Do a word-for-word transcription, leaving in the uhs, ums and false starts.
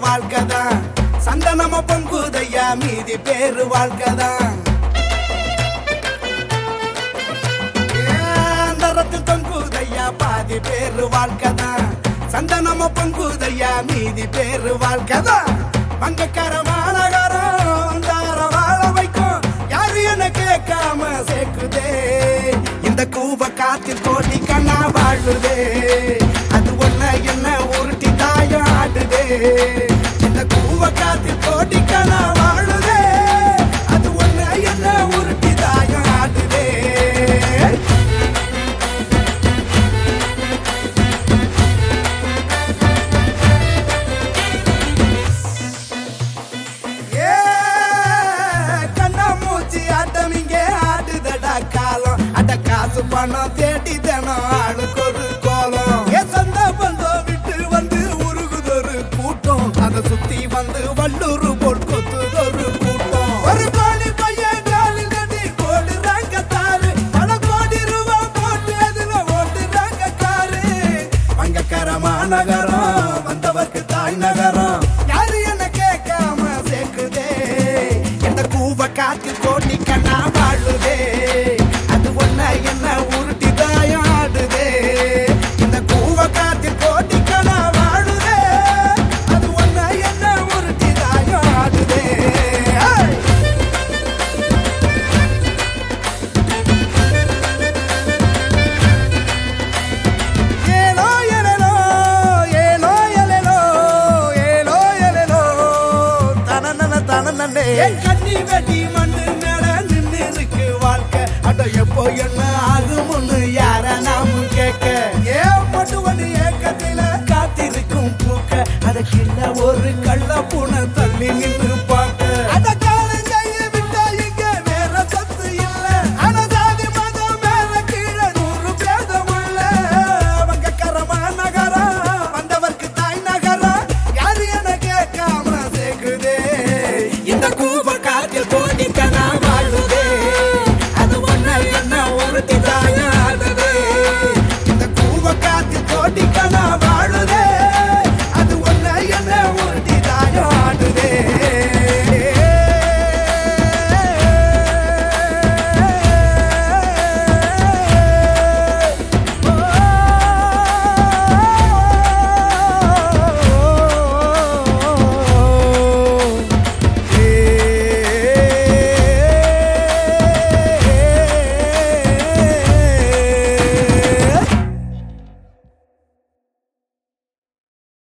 வாழ்க்கைதான். சந்தனம பொங்குதையா மீதி பேரு வாழ்க்கைதான். அந்தரத்தில் தொங்குதையா பாதி பேரு வாழ்க்கைதான். சந்தனம பொங்குதையா மீதி பேரு வாழ்க்கைதான். வங்கக்கார மாநகரம் தார வாழ வைக்கும் யாரு என கேட்காம சேர்க்குதே. இந்த கூவ காத்தில் கோடி கண்ணா வாழுதே. அது ஒன்ன என்ன உருட்டி தாயம் ஆடுதே. இந்த கூவ காத்தில் கோடி கண்ணா வாழுதே. அது ஒன்ன என்ன உருட்டி தாயம் ஆடுதே. ஏ கண்ணா மூச்சி ஆட்டம் இங்கே ஆடுதடா காலம். அட காசு பணம் தேடி தினம் ஆளுக்கு ஒரு கோலம். ஏ சொந்த பந்தம் விட்டு வந்து உருகுதொரு கூட்டம். அதை சுத்தி வந்து வள்ளூர் போல் கொத்துதொரு கூட்டம். ஒரு கோடி பையன் காலி நடி கோடுறாங்க தாரு. பல கோடி ரூபா போட்டு அதுல ஓட்டுறாங்க காரு. வங்கக்கார மாநகரம் வந்தவர்க்கு தாய் நகரம் யாரு என்ன கேட்காம சேர்க்குதே. இந்த கூவ காத்து கோடி கண்ணா வாழுதே. அது ஒன்ன என்ன உருட்டி தாயம் ஆடுதே. இந்த கூவ காத்து கோடி கண்ணா வாழுதே. அது ஒன்ன என்ன உருட்டி தாயம் ஆடுதே. ஏலோ எலெலோ ஏலோ எலெலோ ஏலோ எலெலோ தனனன தனனனே. கண்ணி வெட்டி மண்ணு மேல நின்னு இருக்கு வாழ்க்கை. அட எப்போ என்ன ஆகும்னு யார நாம கேட்க. ஏன் மட்டும் ஒண்ணு ஏக்கத்தில காத்திருக்கும் பூக்க. அட கிள்ள ஒரு கள்ள பூனை தள்ளி நின்னு